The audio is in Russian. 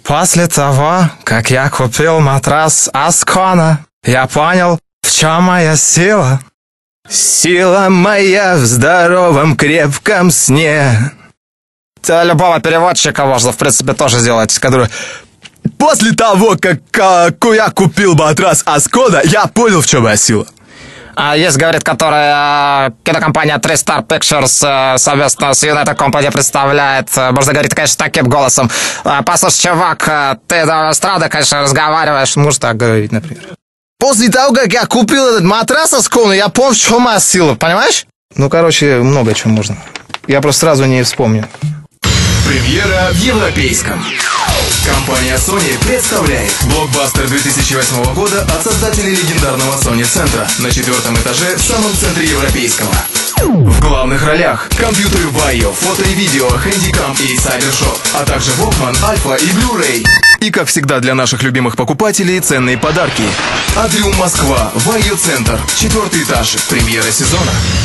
После того, как я купил матрас Аскона, я понял, в чем моя сила. Сила моя в здоровом крепком сне. Это любого переводчика можно, в принципе, тоже сделать, который... После того, как я купил матрас Аскона, я понял, в чем моя сила. Есть, говорит, которая кинокомпания 3 Star Pictures совместно с United Company представляет. Можно говорить, конечно, таким голосом. Послушай, чувак, ты до эстрады, конечно, разговариваешь. Можешь так говорить, например. После того, как я купил этот матрас Аскона, я понял, в чем моя сила, понимаешь? Ну, короче, много чего можно. Я просто сразу не вспомню. Премьера в европейском. Компания Sony представляет блокбастер 2008 года от создателей легендарного Sony Центра на 4-м этаже в самом центре европейского. В главных ролях компьютеры Vaio, фото и видео, хэндикам и сайбершоп, а также Walkman, Альфа и Blu-ray. И, как всегда, для наших любимых покупателей ценные подарки. Адриум Москва, Vaio Центр, 4-й этаж, премьера сезона.